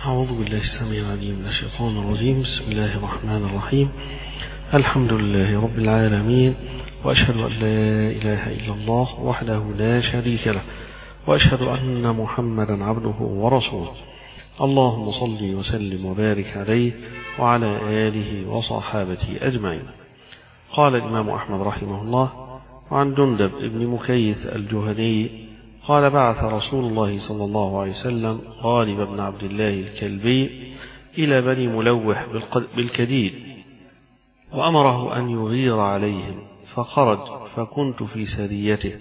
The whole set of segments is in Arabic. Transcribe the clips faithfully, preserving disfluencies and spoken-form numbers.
أعوذ بالله السميع العليم من الشيطان الرجيم. بسم الله الرحمن الرحيم. الحمد لله رب العالمين، وأشهد أن لا إله إلا الله وحده لا شريك له، وأشهد أن محمدا عبده ورسوله. اللهم صل وسلم وبارك عليه وعلى آله وصحابته أجمعين. قال الإمام أحمد رحمه الله: وعن جندب بن مكيث الجهني قال: بعث رسول الله صلى الله عليه وسلم غالب بن عبد الله الكلبي إلى بني ملوح بالكديد، وأمره أن يغير عليهم، فخرج فكنت في سريته،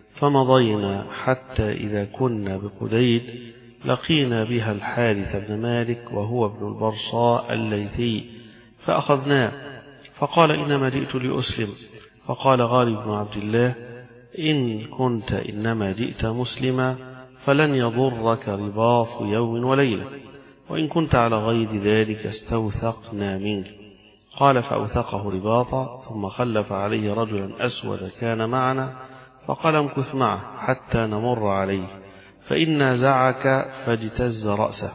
فمضينا حتى إذا كنا بقديد لقينا بها الحارث بن مالك وهو ابن البرصاء الليثي، فأخذناه، فقال: إنما جئت لأسلم. فقال غالب بن عبد الله: إن كنت إنما جئت مسلما فلن يضرك رباط يوم وليلة، وإن كنت على غير ذلك استوثقنا منك. قال: فأوثقه رباطا، ثم خلف عليه رجلا أسود كان معنا، فقال: امكث معه حتى نمر عليه، فإن نازعك، فاجتز رأسه.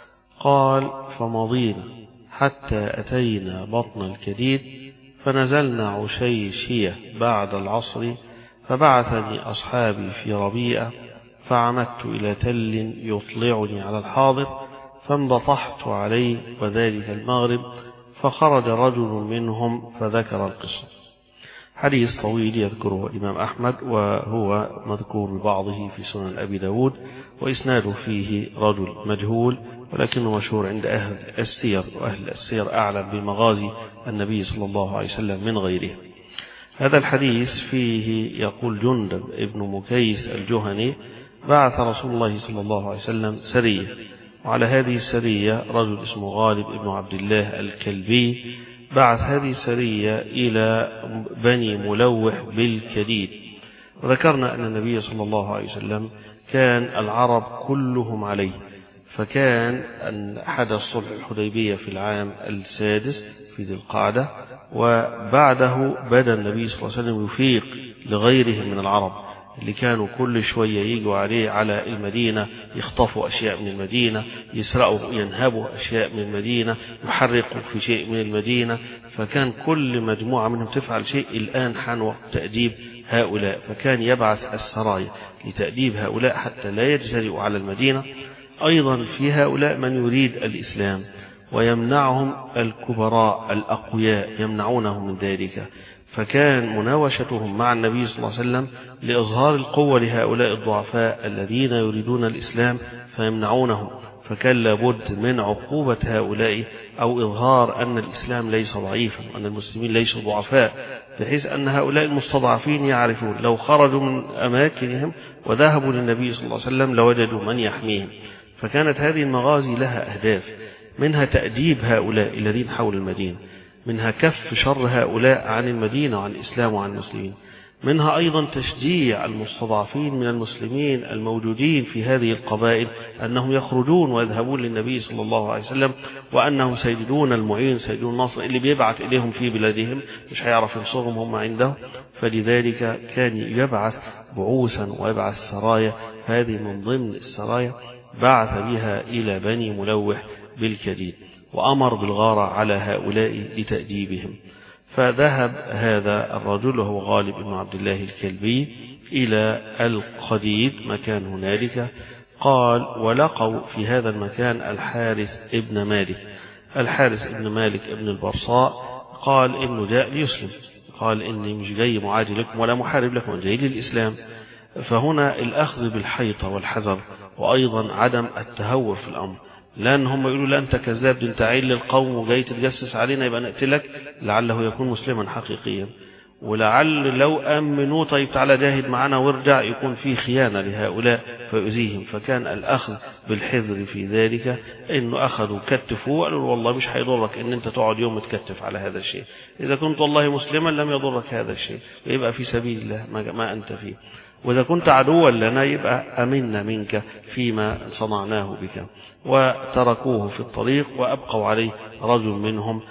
قال: فمضينا حتى أتينا بطن الكديد، فنزلنا عشيشية بعد العصر، فبعثني أصحابي في ربيئة، فعمدت إلى تل يطلعني على الحاضر، فانبطحت عليه، وذلك المغرب، فخرج رجل منهم فذكر القصة. حديث طويل يذكره الإمام أحمد، وهو مذكور ببعضه في سنن أبي داود، وإسناده فيه رجل مجهول، ولكنه مشهور عند أهل السير، وأهل السير أعلم بمغازي النبي صلى الله عليه وسلم من غيره. هذا الحديث فيه يقول جندب ابن مكيث الجهني: بعث رسول الله صلى الله عليه وسلم سرية، وعلى هذه السرية رجل اسمه غالب ابن عبد الله الكلبي، بعث هذه السرية إلى بني ملوح بالكديد. وذكرنا أن النبي صلى الله عليه وسلم كان العرب كلهم عليه، فكان أن حدث صلح الحديبية في العام السادس في ذي القعدة، وبعده بدأ النبي صلى الله عليه وسلم يفيق لغيرهم من العرب اللي كانوا كل شوية يجوا عليه على المدينة، يخطفوا أشياء من المدينة، يسرقوا ينهبوا أشياء من المدينة، يحرقوا في شيء من المدينة. فكان كل مجموعة منهم تفعل شيء. الآن حان وقت تأديب هؤلاء، فكان يبعث السرايا لتأديب هؤلاء حتى لا يجترئوا على المدينة. أيضا في هؤلاء من يريد الإسلام، ويمنعهم الكبراء الأقوياء، يمنعونهم من ذلك. فكان مناوشتهم مع النبي صلى الله عليه وسلم لإظهار القوة لهؤلاء الضعفاء الذين يريدون الإسلام فيمنعونهم. فكان لابد من عقوبة هؤلاء، أو إظهار أن الإسلام ليس ضعيفا، وأن المسلمين ليسوا ضعفاء، بحيث أن هؤلاء المستضعفين يعرفون لو خرجوا من أماكنهم وذهبوا للنبي صلى الله عليه وسلم لوجدوا من يحميهم. فكانت هذه المغازي لها أهداف، منها تأديب هؤلاء الذين حول المدينة، منها كف شر هؤلاء عن المدينة وعن الإسلام وعن المسلمين، منها أيضا تشجيع المستضعفين من المسلمين الموجودين في هذه القبائل أنهم يخرجون ويذهبون للنبي صلى الله عليه وسلم، وأنهم سيجدون المعين، سيجدون الناصر اللي بيبعث إليهم في بلادهم، مش هيعرف ينصرهم هم عنده. فلذلك كان يبعث بعوثا ويبعث سرايا. هذه من ضمن السرايا بعث بها إلى بني ملوح بالكديد، وأمر بالغارة على هؤلاء لتأديبهم. فذهب هذا الرجل وهو غالب بن عبد الله الكلبي إلى القديد، مكان هنالك. قال: ولقوا في هذا المكان الحارث ابن مالك. الحارث ابن مالك ابن البرصاء قال إنه جاء ليسلم، قال إني مش جاي معادي لكم ولا محارب لكم، جاي للإسلام. فهنا الأخذ بالحيطة والحذر، وأيضا عدم التهور في الأمر، لأن هم يقولوا: لا أنت كذاب، أنت عيل للقوم وجاي تتجسس علينا، يبقى نقتلك. لعله يكون مسلما حقيقيا، ولعل لو أمنوا طيب تعالى جاهد معنا وارجع، يكون في خيانة لهؤلاء فيؤذيهم. فكان الأخذ بالحذر في ذلك، إنه أخذوا كتفوا وقالوا: والله مش هيضرك إن أنت تقعد يوم تكتف على هذا الشيء، إذا كنت والله مسلما لم يضرك هذا الشيء، ويبقى في سبيل الله ما أنت فيه، وإذا كنت عدوا لنا يبقى أمنا منك فيما صنعناه بك. وتركوه في الطريق، وأبقوا عليه رجل منهم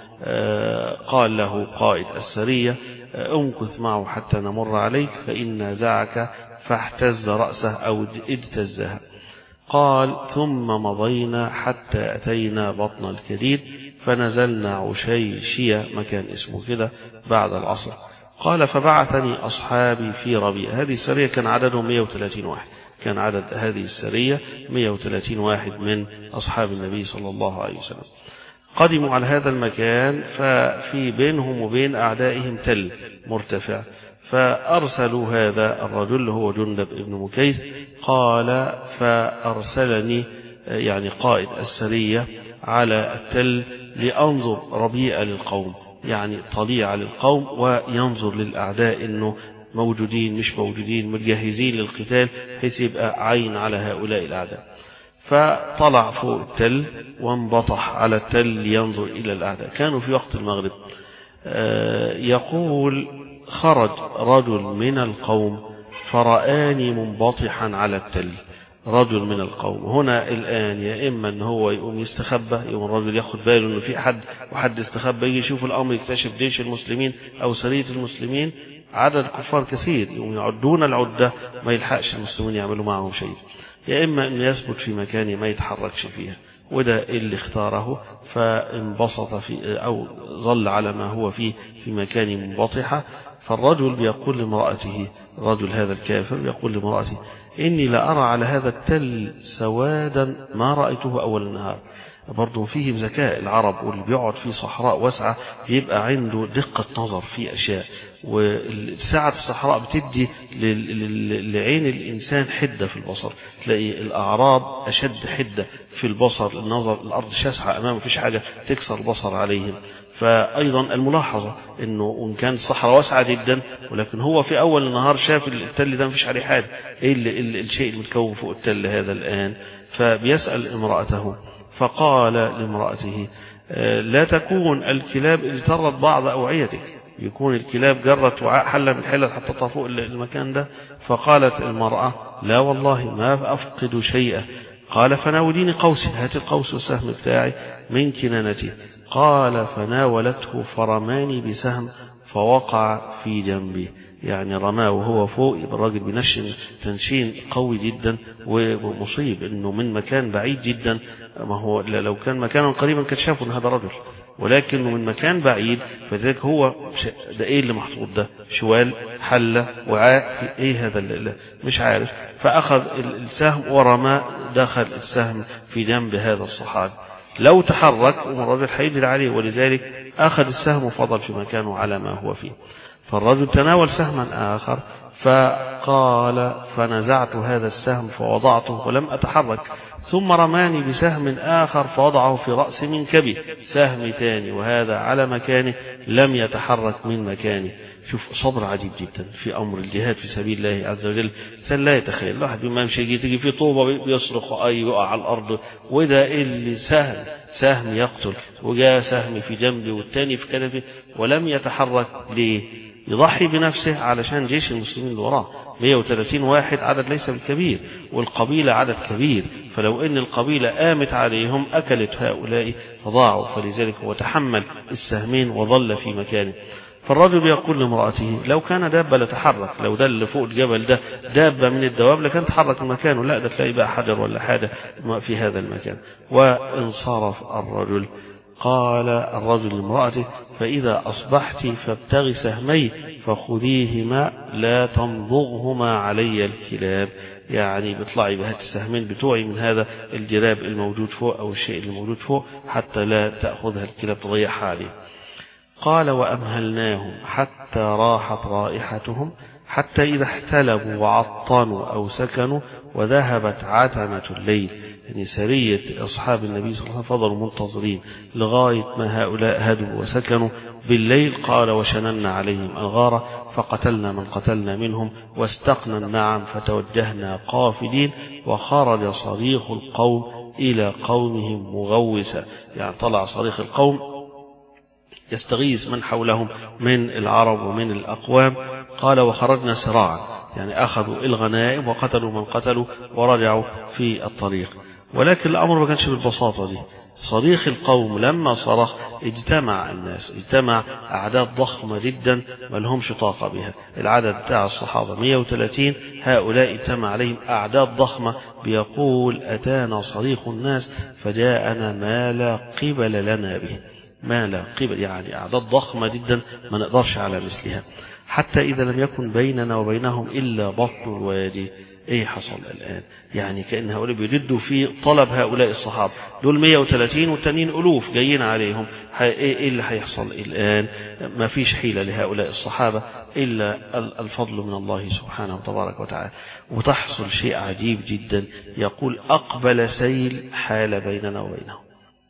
قال له قائد السرية: امكث معه حتى نمر عليك، فإن نازعك، فاحتز رأسه أو اجتزها. قال ثم مضينا حتى أتينا بطن الكديد فنزلنا عشيشية مكان اسمه كده بعد العصر. قال فبعثني أصحابي في ربيع. هذه السرية كان عددهم مئة وثلاثين واحد، كان عدد هذه السرية مئة وثلاثين واحد من أصحاب النبي صلى الله عليه وسلم. قدموا على هذا المكان ففي بينهم وبين أعدائهم تل مرتفع، فأرسلوا هذا الرجل هو جندب ابن مكيس. قال فأرسلني يعني قائد السرية على التل لأنظر ربيع للقوم، يعني طليع للقوم، وينظر للأعداء إنه موجودين مش موجودين، متجهزين للقتال، حيث يبقى عين على هؤلاء الأعداء. فطلع فوق التل وانبطح على التل لينظر إلى الأعداء. كانوا في وقت المغرب. يقول خرج رجل من القوم فرآني منبطحا على التل. رجل من القوم هنا الآن يا إما أن هو يقوم يستخبى، يقوم الرجل ياخد باله أنه في حد وحد استخبى، يجي يشوف الأمر يكتشف جيش المسلمين أو سرية المسلمين عدد كفار كثير، يقوم يعدون العدة ما يلحقش المسلمين يعملوا معهم شيء. يا إما أن يثبت في مكانه ما يتحركش فيها، وده اللي اختاره، فانبسط في أو ظل على ما هو فيه في مكان منبطحة. فالرجل بيقول لامرأته، رجل هذا الكافر يقول لامرأته إني لأرى على هذا التل سوادا ما رأيته أول النهار. برضو فيه ذكاء العرب، واللي بيقعد في صحراء واسعة بيبقى عنده دقة نظر في أشياء، وساعة الصحراء بتدي لعين الإنسان حدة في البصر، تلاقي الأعراب أشد حدة في البصر، النظر، الأرض شاسعة أمامه فيش حاجة تكسر البصر عليهم. فأيضا الملاحظة أنه إن كان الصحراء واسعة جدا ولكن هو في أول النهار شاف التل ده مفيش عليه حاجة، إيه اللي الشيء المتكون فوق التل هذا الآن؟ فبيسأل امرأته، فقال لامرأته لا تكون الكلاب اجترت بعض أوعيتك، يكون الكلاب جرت وعاء حلة من حلة حتى تطفوق المكان ده. فقالت المرأة لا والله ما أفقد شيئا. قال فناوليني قوسي، هات القوس والسهم بتاعي من كنانتي. قال فناولته فرماني بسهم فوقع في جنبي، يعني رماه وهو فوق. الراجل بينشن تنشين قوي جدا ومصيب، انه من مكان بعيد جدا، ما هو لو كان مكانا قريبا كان شافوا ان هذا رجل، ولكنه من مكان بعيد، فذلك هو ده ايه اللي محطوط ده؟ شوال، حلة، وعاء، ايه هذا اللي مش عارف. فاخذ السهم ورمى، دخل السهم في جنب هذا الصحابي. لو تحرك الرجل هيجري عليه، ولذلك اخذ السهم وفضل في مكانه على ما هو فيه. فالرجل تناول سهما آخر فقال فنزعت هذا السهم فوضعته ولم أتحرك، ثم رماني بسهم آخر فوضعه في رأس منكبي، سهم ثاني وهذا على مكانه لم يتحرك من مكانه. شوف صبر عجيب جدا في أمر الجهاد في سبيل الله عز وجل. سن لا يتخيل الواحد بما يمشي يجي تيجي في طوبة بيصرخ أي يقع على الأرض، وده اللي سهم سهم يقتل، وجاء سهم في جنبه والتاني في كنفه ولم يتحرك. ليه؟ يضحي بنفسه علشان جيش المسلمين اللي وراه. مئة وثلاثين واحد عدد ليس بالكبير، والقبيلة عدد كبير، فلو ان القبيلة قامت عليهم اكلت هؤلاء فضاعوا، فلذلك هو تحمل السهمين وظل في مكانه. فالرجل يقول لامرأته لو كان دابة لتحرك، لو ده اللي فوق الجبل ده دابة من الدواب لكان تحرك مكانه، لا ده تلاقي بقى حجر ولا حاجة في هذا المكان. وانصرف الرجل. قال الرجل لامرأته فإذا أصبحت فابتغي سهمي فخذيهما لا تمضغهما علي الكلاب، يعني بيطلعي بهات السهمين بتوعي من هذا الجراب الموجود فوق أو الشيء الموجود فوق حتى لا تأخذها الكلاب تضيعها عليه. قال وأمهلناهم حتى راحت رائحتهم، حتى إذا احتلبوا وعطنوا أو سكنوا وذهبت عتمة الليل، يعني سرية أصحاب النبي صلى الله عليه وسلم فضلوا منتظرين لغاية ما هؤلاء هدوا وسكنوا بالليل. قال وشننا عليهم الغارة فقتلنا من قتلنا منهم واستقنا النعم فتوجهنا قافلين، وخرج صريخ القوم إلى قومهم مغوسا، يعني طلع صريخ القوم يستغيث من حولهم من العرب ومن الأقوام. قال وخرجنا سراعا، يعني أخذوا الغنائم وقتلوا من قتلوا ورجعوا في الطريق. ولكن الأمر ما كانش بالبساطة دي. صريخ القوم لما صرخ اجتمع الناس، اجتمع أعداد ضخمة جدا ما لهمش طاقة بها. العدد بتاع الصحابة مئة وثلاثين، هؤلاء اجتمع عليهم أعداد ضخمة. بيقول أتانا صريخ الناس فجاءنا ما لا قبل لنا به، ما لا قبل يعني أعداد ضخمة جدا ما نقدرش على مثلها، حتى إذا لم يكن بيننا وبينهم إلا بطن الوادي. ايه حصل الآن؟ يعني كأن هؤلاء بيردوا في طلب هؤلاء الصحابة، دول مئة وثلاثين والتانيين ألوف جايين عليهم، ايه اللي هيحصل الآن؟ ما فيش حيلة لهؤلاء الصحابة إلا الفضل من الله سبحانه وتبارك وتعالى. وتحصل شيء عجيب جدا، يقول أقبل سيل حال بيننا وبينهم.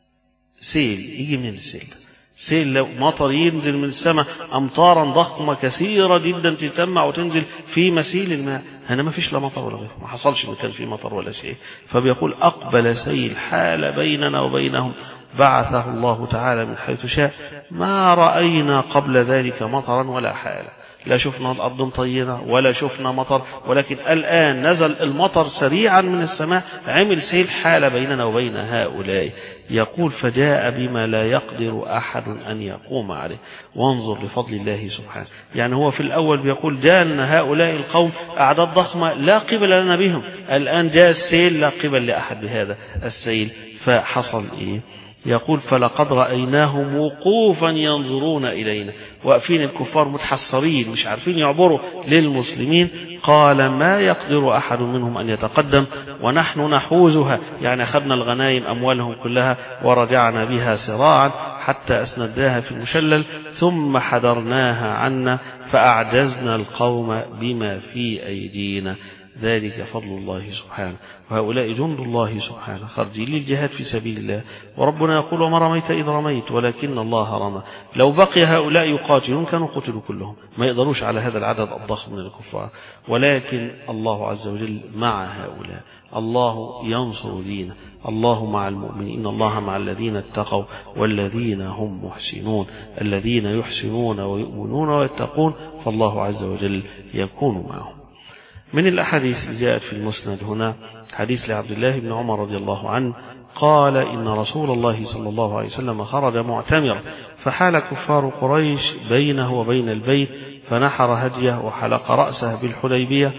سيل يجي من السيل، سيل لو مطر ينزل من السماء أمطارا ضخمة كثيرة جدا تتجمع وتنزل في مسيل الماء. هنا ما فيش لا مطر ولا غيره، ما حصلش ما كان في مطر ولا شيء. فبيقول أقبل سيل حال بيننا وبينهم بعثه الله تعالى من حيث شاء، ما رأينا قبل ذلك مطرا ولا حالا، لا شفنا الأرض مطينة ولا شفنا مطر، ولكن الآن نزل المطر سريعا من السماء، عمل سيل حال بيننا وبين هؤلاء. يقول فجاء بما لا يقدر أحد أن يقوم عليه. وانظر لفضل الله سبحانه، يعني هو في الأول بيقول جاءنا هؤلاء القوم أعداد ضخمة لا قبل لنا بهم، الآن جاء السيل لا قبل لأحد بهذا السيل. فحصل إيه؟ يقول فلقد رأيناهم وقوفا ينظرون إلينا، واقفين الكفار متحصرين مش عارفين يعبروا للمسلمين. قال ما يقدر أحد منهم أن يتقدم ونحن نحوزها، يعني أخذنا الغنائم أموالهم كلها ورجعنا بها سراعا حتى أسندناها في المشلل، ثم حضرناها عنا فأعجزنا القوم بما في أيدينا، ذلك فضل الله سبحانه. وهؤلاء جند الله سبحانه خارجين للجهاد في سبيل الله، وربنا يقول وما رميت إذ رميت ولكن الله رمى. لو بقي هؤلاء يقاتلون كانوا قتلوا كلهم، ما يقدروش على هذا العدد الضخم من الكفار، ولكن الله عز وجل مع هؤلاء، الله ينصر دينه، الله مع المؤمنين، إن الله مع الذين اتقوا والذين هم محسنون، الذين يحسنون ويؤمنون ويتقون فالله عز وجل يكون معهم. من الأحاديث اللي جاءت في المسند هنا حديث لعبد الله بن عمر رضي الله عنه قال إن رسول الله صلى الله عليه وسلم خرج معتمرا، فحال كفار قريش بينه وبين البيت، فنحر هديه وحلق رأسه بالحديبية،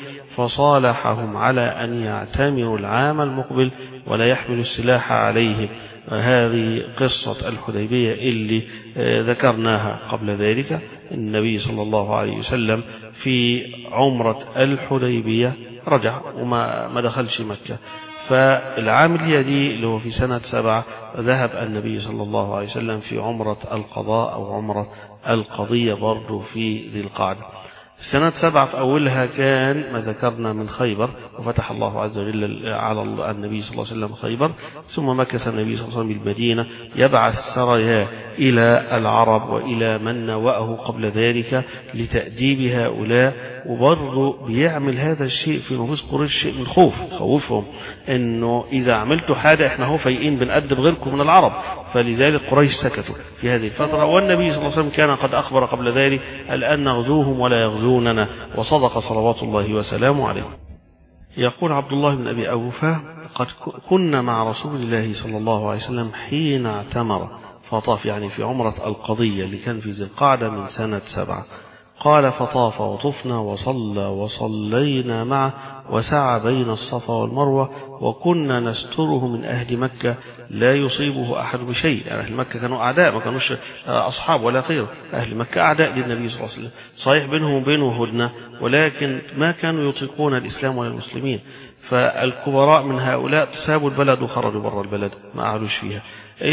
فصالحهم على أن يعتمروا العام المقبل ولا يحمل السلاح عليهم. هذه قصة الحديبية اللي ذكرناها قبل ذلك. النبي صلى الله عليه وسلم في عمرة الحديبية رجع وما ما دخلش مكة، فالعام اليدي اللي هو في سنة سبعة ذهب النبي صلى الله عليه وسلم في عمرة القضاء أو عمرة القضية برضو في ذي القعدة. سنة سبعة في أولها كان ما ذكرنا من خيبر، وفتح الله عز وجل على النبي صلى الله عليه وسلم خيبر، ثم مكث النبي صلى الله عليه وسلم بالمدينة يبعث سرايا إلى العرب وإلى من نوأه قبل ذلك لتأديب هؤلاء، وبرضه بيعمل هذا الشيء في نفوس قريش شيء من خوف، خوفهم إنه إذا عملتوا حاجة إحنا هو فايقين بنأدب غيركم من العرب، فلذلك قريش سكتوا في هذه الفترة. والنبي صلى الله عليه وسلم كان قد أخبر قبل ذلك الآن نغزوهم ولا يغزوننا، وصدق صلوات الله وسلامه عليه. يقول عبد الله بن أبي أوفى قد كنا مع رسول الله صلى الله عليه وسلم حين اعتمر فطاف، يعني في عمرة القضية اللي كان في ذي القعدة من سنة سبعة. قال فطاف وطفنا وصلى وصلينا معه وسعى بين الصفا والمروة، وكنا نستره من أهل مكة لا يصيبه أحد بشيء. يعني أهل مكة كانوا أعداء، ما كانوش أصحاب ولا غيره، أهل مكة أعداء للنبي صلى الله عليه وسلم، صحيح بينهم وبينه هدنة، ولكن ما كانوا يطيقون الإسلام ولا المسلمين. فالكبراء من هؤلاء سابوا البلد وخرجوا برا البلد ما قعدوش فيها.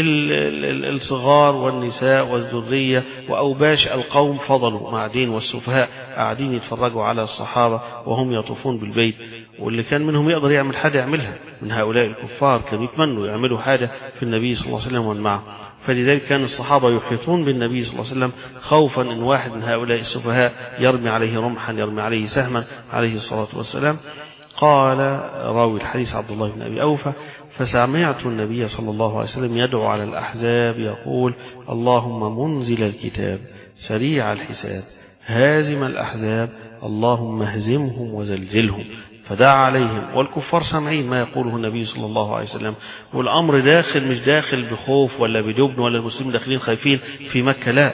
الصغار والنساء والذرية وأوباش القوم فضلوا قاعدين، والسفهاء قاعدين يتفرجوا على الصحابة وهم يطوفون بالبيت، واللي كان منهم يقدر يعمل حاجة يعملها من هؤلاء الكفار، كانوا يتمنوا يعملوا حاجة في النبي صلى الله عليه وسلم ومن معه. فلذلك كان الصحابة يحيطون بالنبي صلى الله عليه وسلم خوفا ان واحد من هؤلاء السفهاء يرمي عليه رمحا يرمي عليه سهما عليه الصلاة والسلام. قال راوي الحديث عبد الله بن أبي أوفى فسمعت النبي صلى الله عليه وسلم يدعو على الأحزاب يقول اللهم منزل الكتاب سريع الحساب هازم الأحزاب اللهم اهزمهم وزلزلهم. فدعا عليهم والكفار سامعين ما يقوله النبي صلى الله عليه وسلم، والأمر داخل مش داخل بخوف ولا بجبن ولا المسلمين داخلين خايفين في مكة، لا،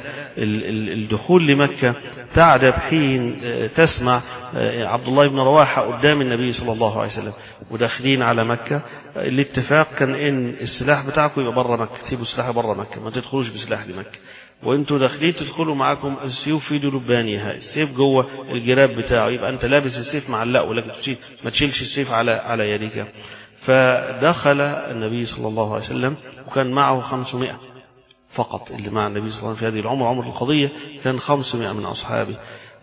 الدخول لمكة تعجب حين تسمع عبد الله بن رواحة قدام النبي صلى الله عليه وسلم وداخلين على مكة. الاتفاق كان ان السلاح بتاعكم يبقى بره مكة، تسيبوا السلاح بره مكة، ما تدخلوش بسلاح لمكة، وانتوا داخلين تدخلوا معاكم السيوف في دلبانيها، السيف جوه الجراب بتاعه، يبقى انت لابس السيف معلقه ولكن ما تشيلش السيف على على يديك. فدخل النبي صلى الله عليه وسلم وكان معه خمسمائة فقط، اللي مع النبي صلى الله عليه وسلم في هذه العمر عمر القضية كان خمسمائة من أصحابه،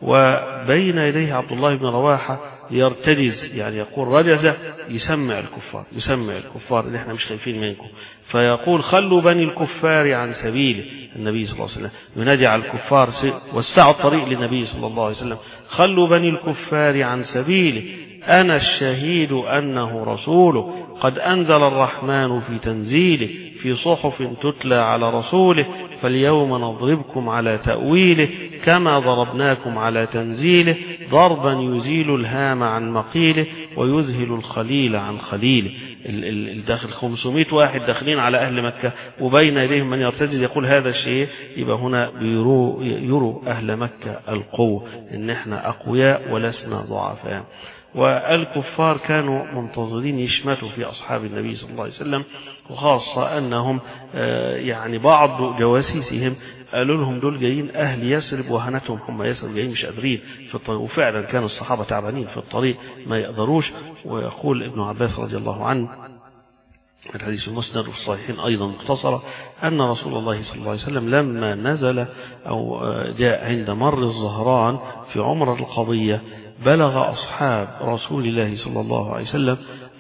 وبين يديه عبد الله بن رواحة يرتجز، يعني يقول رجز، يسمع الكفار يسمع الكفار اللي احنا مش خايفين منكم، فيقول خلوا بني الكفار عن سبيله. النبي صلى الله عليه وسلم ينادي على الكفار وسعوا الطريق للنبي صلى الله عليه وسلم، خلوا بني الكفار عن سبيله، أنا الشهيد أنه رسوله، قد أنزل الرحمن في تنزيله، في صحف تتلى على رسوله، فاليوم نضربكم على تأويله كما ضربناكم على تنزيله، ضربا يزيل الهام عن مقيله ويذهل الخليل عن خليله. الداخل خمسمائة واحد داخلين على أهل مكة وبين إليهم من يرتجز يقول هذا الشيء، يبقى هنا بيروا يروا أهل مكة القوة، إن احنا أقوياء ولسنا ضعفاء. والكفار كانوا منتظرين يشمتوا في أصحاب النبي صلى الله عليه وسلم، وخاصة أنهم يعني بعض جواسيسهم قالوا لهم دول جايين أهل يثرب وهنتهم هم يثرب، جايين مش قادرين في الطريق، وفعلا كانوا الصحابة تعبانين في الطريق ما يقدروش. ويقول ابن عباس رضي الله عنه الحديث المسند في الصحيحين أيضا مختصرة أن رسول الله صلى الله عليه وسلم لما نزل أو جاء عند مر الظهران في عمر القضية بلغ أصحاب رسول الله صلى الله عليه وسلم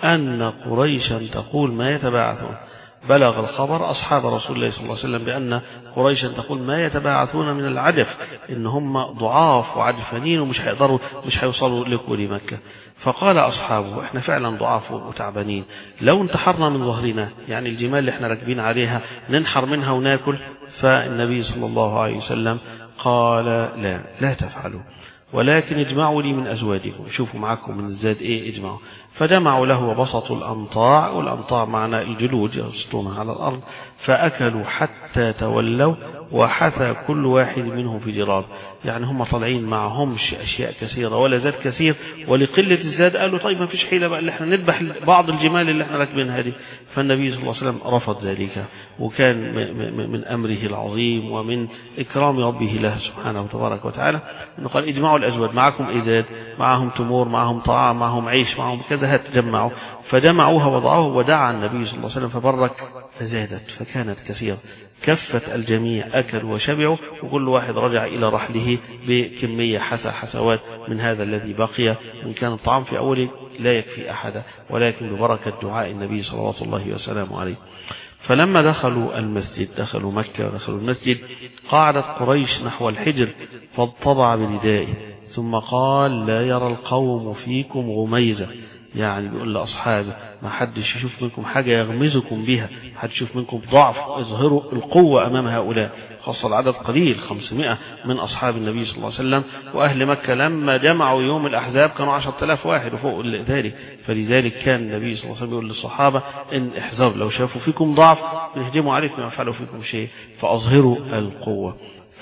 أن قريشا تقول ما يتباعثون، بلغ الخبر أصحاب رسول الله صلى الله عليه وسلم بأن قريشا تقول ما يتباعثون من العجف، إن هم ضعاف وعجفانين ومش هيقدروا مش هيوصلوا لكل مكة. فقال أصحابه احنا فعلا ضعاف وتعبانين، لو انتحرنا من ظهرنا، يعني الجمال اللي احنا راكبين عليها ننحر منها وناكل. فالنبي صلى الله عليه وسلم قال لا لا تفعلوا، ولكن اجمعوا لي من أزواجكم، شوفوا معكم من الزاد ايه اجمعوا. فجمعوا له وبسطوا الأنطاع، والأنطاع معنى الجلود يبسطونها على الأرض، فأكلوا حتى تولوا وحثى كل واحد منهم في جراب، يعني هم طالعين معهمش أشياء كثيرة ولا زاد كثير، ولقلة الزاد قالوا طيب ما فيش حيلة بقى اللي احنا نذبح بعض الجمال اللي احنا راكبينها دي. فالنبي صلى الله عليه وسلم رفض ذلك، وكان من أمره العظيم ومن إكرام ربه له سبحانه وتبارك وتعالى أنه قال اجمعوا الأزواج، معكم إزاد، معهم تمور، معهم طعام، معهم عيش، معهم كذا، هتجمعوا. فجمعوها وضعوها ودعا النبي صلى الله عليه وسلم فبرك فزادت فكانت كثيرة، كفت الجميع، أكلوا وشبعوا، وكل واحد رجع إلى رحله بكمية حسى حسوات من هذا الذي بقي، إن كان الطعام في أوله لا يكفي أحدا، ولكن ببركة دعاء النبي صلوات الله وسلامه عليه. فلما دخلوا المسجد، دخلوا مكة ودخلوا المسجد، قعدت قريش نحو الحجر فاضطبع بردائه، ثم قال لا يرى القوم فيكم غميزة، يعني بيقول لأصحابه ما حدش يشوف منكم حاجة يغمزكم بها، ما حدش يشوف منكم ضعف، اظهروا القوة أمام هؤلاء، خاصة العدد قليل خمسمائة من أصحاب النبي صلى الله عليه وسلم. وأهل مكة لما جمعوا يوم الأحزاب كانوا عشرة آلاف واحد وفوق ذلك، فلذلك كان النبي صلى الله عليه وسلم يقول للصحابة إن احذروا لو شافوا فيكم ضعف يهجموا عليكم ما يفعلوا فيكم شيء، فأظهروا القوة.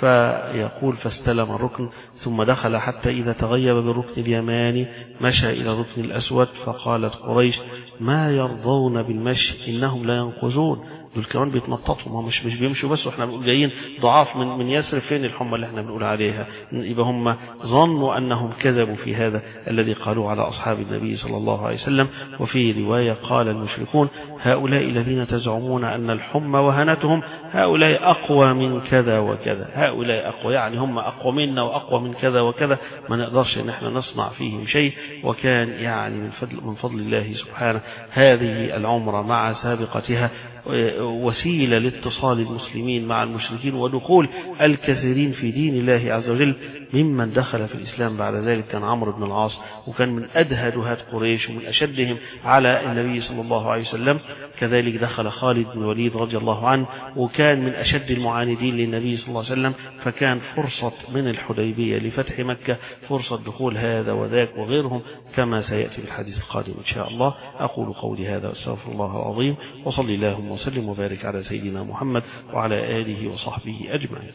فيقول فاستلم الركن ثم دخل حتى إذا تغيب بالركن اليماني مشى إلى الركن الأسود، فقالت قريش ما يرضون بالمشي إنهم لا ينقذون، دول كمان بيتنططوا، ما مش مش بيمشوا بس واحنا بنقول جايين ضعاف من من يثرب، فين الحمى اللي احنا بنقول عليها؟ يبقى هم ظنوا أنهم كذبوا في هذا الذي قالوا على أصحاب النبي صلى الله عليه وسلم. وفي رواية قال المشركون هؤلاء الذين تزعمون أن الحمى وهنتهم هؤلاء أقوى من كذا وكذا، هؤلاء أقوى يعني هم أقوى منا وأقوى من كذا وكذا، ما نقدرش ان احنا نصنع فيهم شيء. وكان يعني من فضل, من فضل الله سبحانه هذه العمرة مع سابقتها وسيلة لاتصال المسلمين مع المشركين ودخول الكثيرين في دين الله عز وجل ممن دخل في الإسلام بعد ذلك كان عمرو بن العاص، وكان من أدهى دهاة قريش ومن أشدهم على النبي صلى الله عليه وسلم. كذلك دخل خالد بن الوليد رضي الله عنه، وكان من أشد المعاندين للنبي صلى الله عليه وسلم. فكان فرصة من الحديبية لفتح مكة فرصة دخول هذا وذاك وغيرهم، كما سيأتي بالحديث القادم إن شاء الله. أقول قولي هذا واستغفر الله العظيم، وصلي اللهم وسلم وبارك على سيدنا محمد وعلى آله وصحبه أجمعين.